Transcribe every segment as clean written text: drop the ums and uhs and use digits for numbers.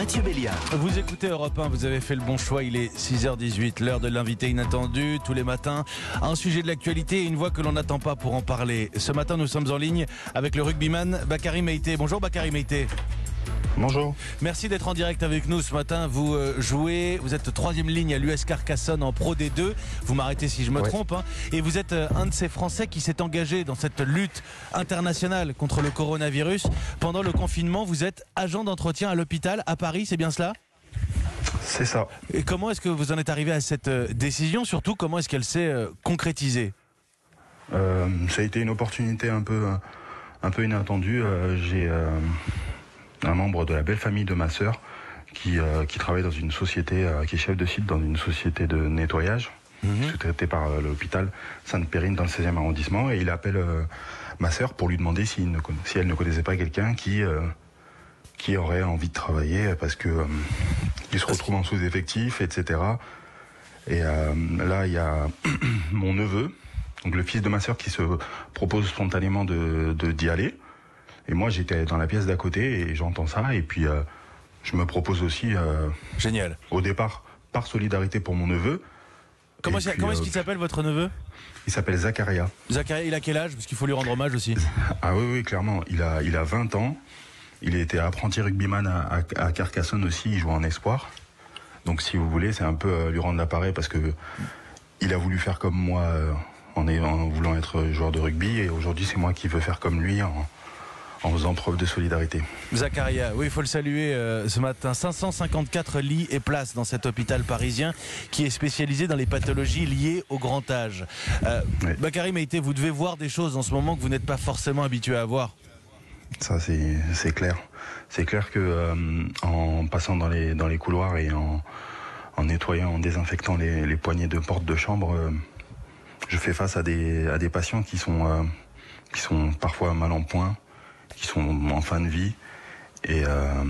Mathieu Béliard. Vous écoutez Europe 1, vous avez fait le bon choix, il est 6h18, l'heure de l'invité inattendu, tous les matins, un sujet de l'actualité et une voix que l'on n'attend pas pour en parler. Ce matin, nous sommes en ligne avec le rugbyman Bakary Meïté. Bonjour Bakary Meïté. Bonjour. Merci d'être en direct avec nous ce matin. Vous jouez, vous êtes 3e ligne à l'US Carcassonne en Pro D2. Vous m'arrêtez si je me trompe. Et vous êtes un de ces Français qui s'est engagé dans cette lutte internationale contre le coronavirus. Pendant le confinement, vous êtes agent d'entretien à l'hôpital à Paris, c'est bien cela ? C'est ça. Et comment est-ce que vous en êtes arrivé à cette décision ? Surtout, comment est-ce qu'elle s'est concrétisée ? Ça a été une opportunité un peu inattendue. J'ai un membre de la belle famille de ma sœur qui travaille dans une société, qui est chef de site dans une société de nettoyage, sous-traitée par l'hôpital Sainte-Périne dans le 16e arrondissement. Et il appelle ma sœur pour lui demander si elle ne connaissait pas quelqu'un qui aurait envie de travailler parce que il se retrouve en sous-effectif, etc. Et là, il y a mon neveu, donc le fils de ma sœur, qui se propose spontanément d'y aller. Et moi, j'étais dans la pièce d'à côté et j'entends ça. Et puis, je me propose aussi, génial, au départ, par solidarité pour mon neveu. Comment est-ce qu'il s'appelle, votre neveu ? Il s'appelle Zacharia. Zacharia, il a quel âge ? Parce qu'il faut lui rendre hommage aussi. Ah oui, clairement. Il a 20 ans. Il était apprenti rugbyman à Carcassonne aussi. Il joue en espoir. Donc, si vous voulez, c'est un peu lui rendre l'appareil parce que il a voulu faire comme moi en voulant être joueur de rugby. Et aujourd'hui, c'est moi qui veux faire comme lui en faisant preuve de solidarité. Zacharia, oui, il faut le saluer ce matin. 554 lits et places dans cet hôpital parisien qui est spécialisé dans les pathologies liées au grand âge. Oui. Bakary Meïté, vous devez voir des choses en ce moment que vous n'êtes pas forcément habitué à voir. Ça, c'est clair. C'est clair que en passant dans les couloirs et en nettoyant, en désinfectant les poignées de porte de chambre, je fais face à des patients qui sont parfois mal en point, qui sont en fin de vie et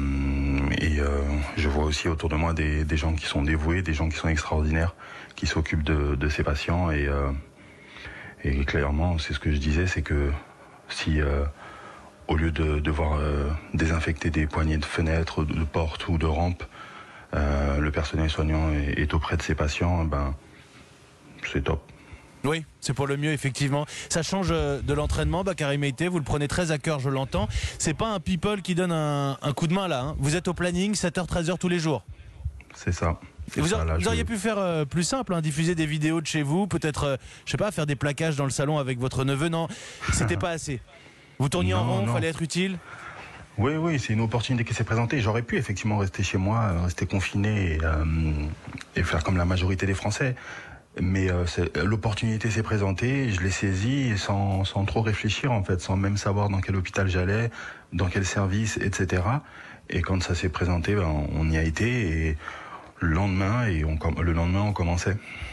je vois aussi autour de moi des gens qui sont dévoués, des gens qui sont extraordinaires, qui s'occupent de ces patients et clairement c'est ce que je disais, c'est que si au lieu de devoir désinfecter des poignées de fenêtres, de portes ou de rampes, le personnel soignant est auprès de ces patients, c'est top. Oui, c'est pour le mieux, effectivement. Ça change de l'entraînement, Bakary Meïté, vous le prenez très à cœur, je l'entends. C'est pas un people qui donne un coup de main là, hein. Vous êtes au planning, 7h, 13h tous les jours. C'est ça. Vous auriez pu faire plus simple, hein, diffuser des vidéos de chez vous, peut-être, je sais pas, faire des plaquages dans le salon avec votre neveu. Non, c'était pas assez. Vous tourniez en rond, fallait être utile. Oui, c'est une opportunité qui s'est présentée. J'aurais pu effectivement rester chez moi, rester confiné et faire comme la majorité des Français. Mais l'opportunité s'est présentée, je l'ai saisie sans trop réfléchir en fait, sans même savoir dans quel hôpital j'allais, dans quel service, etc. Et quand ça s'est présenté, on y a été et le lendemain on commençait.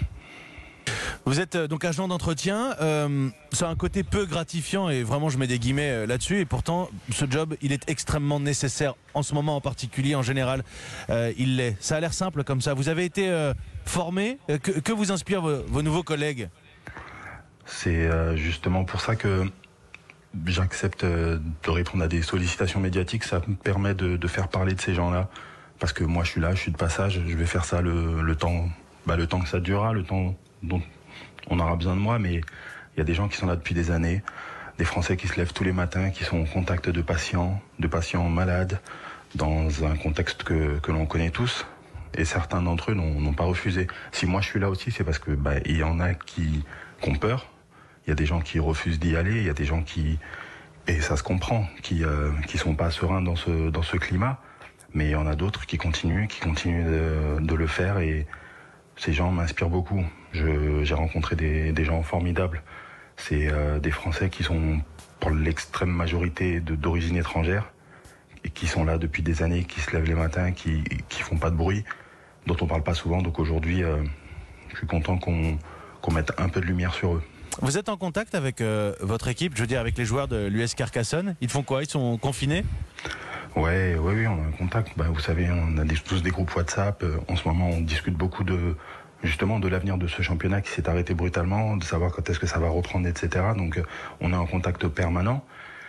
Vous êtes donc agent d'entretien, c'est un côté peu gratifiant et vraiment je mets des guillemets là-dessus et pourtant ce job il est extrêmement nécessaire en ce moment en particulier, en général il l'est. Ça a l'air simple comme ça, vous avez été formé, que vous inspirent vos nouveaux collègues ? C'est justement pour ça que j'accepte de répondre à des sollicitations médiatiques, ça me permet de faire parler de ces gens-là parce que moi je suis là, je suis de passage, je vais faire ça le temps que ça durera, le temps dont on aura besoin de moi, mais il y a des gens qui sont là depuis des années, des Français qui se lèvent tous les matins, qui sont au contact de patients malades, dans un contexte que l'on connaît tous, et certains d'entre eux n'ont pas refusé. Si moi je suis là aussi, c'est parce que il y en a qui ont peur, il y a des gens qui refusent d'y aller, il y a des gens et ça se comprend, qui sont pas sereins dans ce climat, mais il y en a d'autres qui continuent de le faire et ces gens m'inspirent beaucoup. J'ai rencontré des gens formidables. C'est des Français qui sont pour l'extrême majorité d'origine étrangère et qui sont là depuis des années, qui se lèvent les matins, qui font pas de bruit, dont on parle pas souvent. Donc aujourd'hui, je suis content qu'on mette un peu de lumière sur eux. Vous êtes en contact avec votre équipe, je veux dire avec les joueurs de l'US Carcassonne. Ils font quoi ? Ils sont confinés ? Oui, on a un contact. Vous savez, on a tous des groupes WhatsApp. En ce moment, on discute beaucoup justement de l'avenir de ce championnat qui s'est arrêté brutalement, de savoir quand est-ce que ça va reprendre, etc. Donc, on est en contact permanent.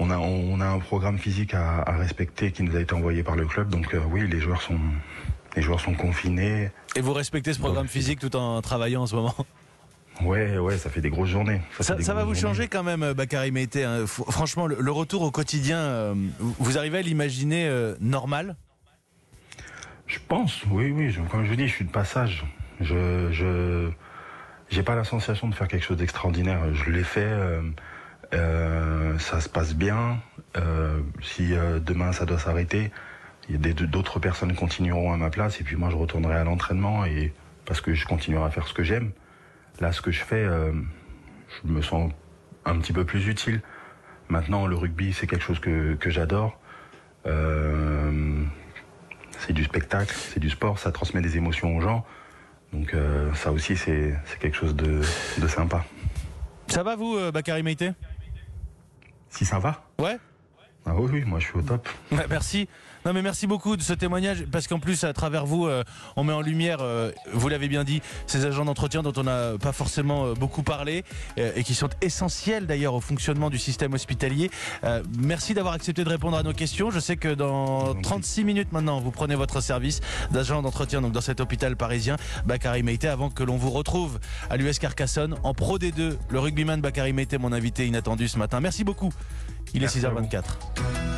on a un programme physique à respecter qui nous a été envoyé par le club. Donc oui, les joueurs sont confinés. Et vous respectez ce programme physique tout en travaillant en ce moment? Ouais, ça fait des grosses journées. Ça va vous changer quand même, Bakary Meïté, hein. Franchement, le retour au quotidien, vous arrivez à l'imaginer normal? Je pense, oui. Comme je vous dis, je suis de passage. Je j'ai pas la sensation de faire quelque chose d'extraordinaire. Je l'ai fait, ça se passe bien. Si demain ça doit s'arrêter, d'autres personnes continueront à ma place et puis moi je retournerai à l'entraînement et parce que je continuerai à faire ce que j'aime. Là, ce que je fais, je me sens un petit peu plus utile. Maintenant, le rugby, c'est quelque chose que j'adore. C'est du spectacle, c'est du sport, ça transmet des émotions aux gens. Donc ça aussi, c'est quelque chose de sympa. Ça va vous, Bakary Meïté? Si ça va? Ouais. Ah oui, moi je suis au top. Ouais, merci. Non mais merci beaucoup de ce témoignage parce qu'en plus à travers vous on met en lumière, vous l'avez bien dit, ces agents d'entretien dont on n'a pas forcément beaucoup parlé et qui sont essentiels d'ailleurs au fonctionnement du système hospitalier. Merci d'avoir accepté de répondre à nos questions. Je sais que dans 36 minutes maintenant vous prenez votre service d'agent d'entretien donc dans cet hôpital parisien. Bakary Meïté, avant que l'on vous retrouve à l'US Carcassonne en Pro D2, le rugbyman Bakary Meïté, mon invité inattendu ce matin. Merci beaucoup. Il est 6h24.